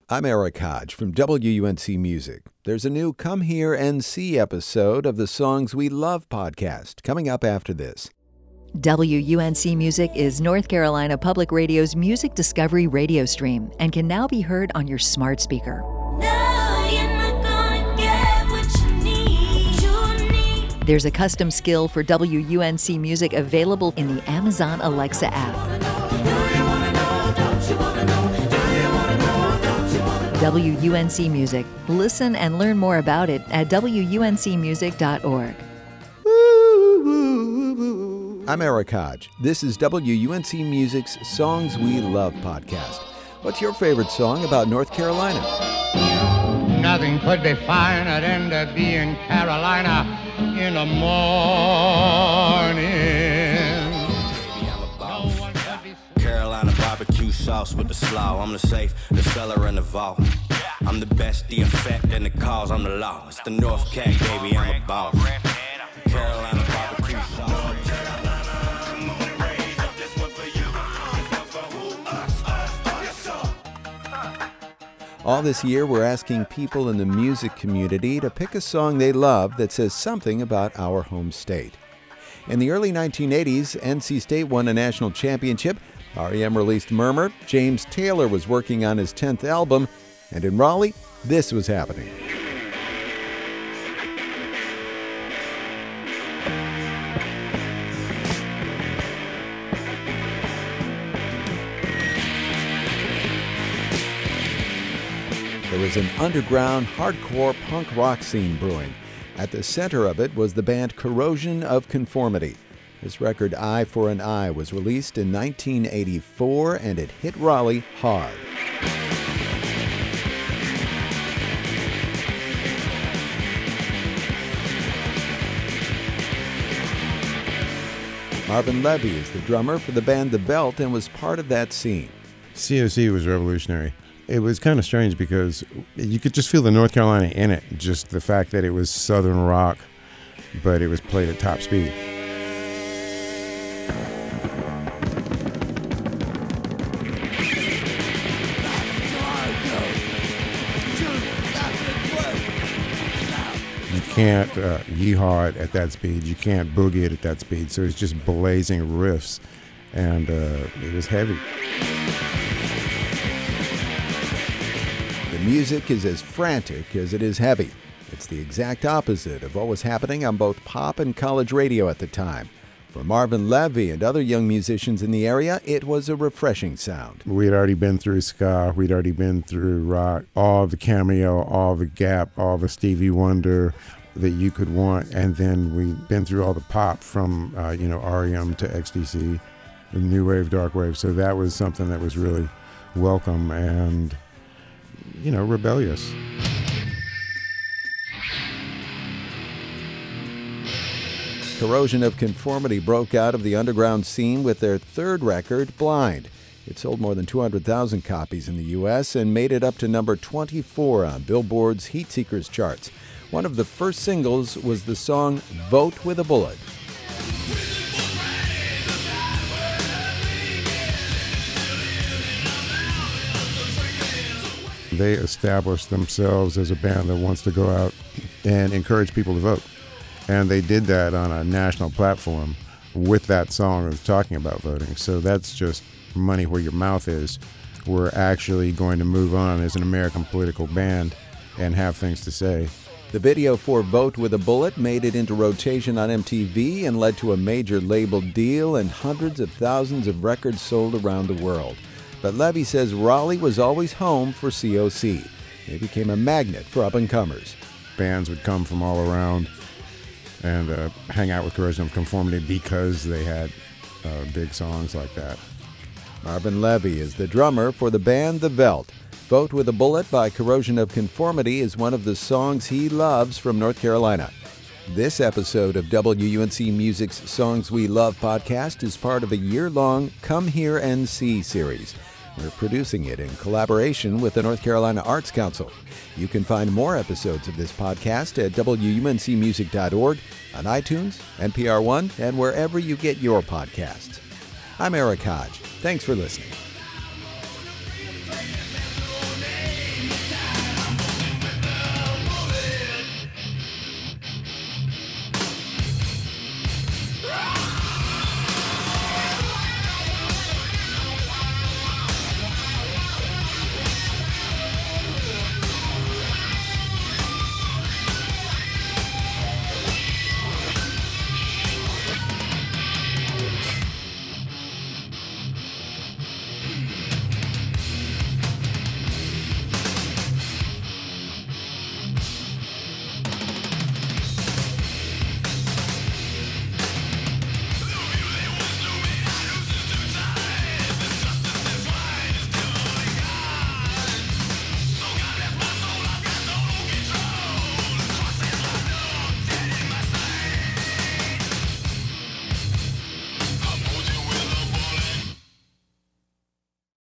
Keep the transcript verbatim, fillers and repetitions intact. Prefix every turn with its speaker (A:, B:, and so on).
A: I'm Eric Hodge from W U N C Music. There's a new Come Here and See episode of the Songs We Love podcast coming up after this.
B: W U N C Music is North Carolina Public Radio's music discovery radio stream and can now be heard on your smart speaker.
C: No, you're not gonna get what you need. You need.
B: There's a custom skill for W U N C Music available in the Amazon Alexa app. W U N C Music. Listen and learn more about it at W U N C music dot org.
A: I'm Eric Hodge. This is W U N C Music's Songs We Love podcast. What's your favorite song about North Carolina?
D: Nothing could be finer than to be in Carolina in the morning.
E: Carolina barbecue sauce with the slaw. I'm the safe, the cellar, and the vault. I'm the best, the effect, and the cause. I'm the law. It's the North Cat, baby. I'm a boss. Carolina barbecue sauce.
A: All this year, we're asking people in the music community to pick a song they love that says something about our home state. In the early nineteen eighties, N C State won a national championship. R E M released Murmur. James Taylor was working on his tenth album. And in Raleigh, this was happening. There was an underground, hardcore punk rock scene brewing. At the center of it was the band Corrosion of Conformity. This record, Eye for an Eye, was released in nineteen eighty-four, and it hit Raleigh hard. Marvin Levy is the drummer for the band The Veldt and was part of that scene.
F: C O C was revolutionary. It was kind of strange because you could just feel the North Carolina in it, just the fact that it was Southern rock, but it was played at top speed. You can't uh, yeehaw it at that speed. You can't boogie it at that speed. So it's just blazing riffs, and uh, it was heavy.
A: The music is as frantic as it is heavy. It's the exact opposite of what was happening on both pop and college radio at the time. For Marvin Levy and other young musicians in the area, it was a refreshing sound.
F: We had already been through ska. We'd already been through rock. All the Cameo, all the Gap, all the Stevie Wonder that you could want. And then we'd been through all the pop from, uh, you know, R E M to X T C, the new wave, dark wave. So that was something that was really welcome and, you know, rebellious.
A: Corrosion of Conformity broke out of the underground scene with their third record, Blind. It sold more than two hundred thousand copies in the U S and made it up to number twenty-four on Billboard's Heat Seekers charts. One of the first singles was the song Vote with a Bullet.
F: They established themselves as a band that wants to go out and encourage people to vote. And they did that on a national platform with that song that was talking about voting. So that's just money where your mouth is. We're actually going to move on as an American political band and have things to say.
A: The video for Vote with a Bullet made it into rotation on M T V and led to a major label deal and hundreds of thousands of records sold around the world. But Levy says Raleigh was always home for C O C. It became a magnet for up-and-comers.
F: Bands would come from all around and uh, hang out with Corrosion of Conformity because they had uh, big songs like that.
A: Marvin Levy is the drummer for the band The Veldt. Vote with a Bullet by Corrosion of Conformity is one of the songs he loves from North Carolina. This episode of W U N C Music's Songs We Love podcast is part of a year-long Come Here and See series. We're producing it in collaboration with the North Carolina Arts Council. You can find more episodes of this podcast at W U N C music dot org, on iTunes, N P R One, and wherever you get your podcasts. I'm Eric Hodge. Thanks for listening.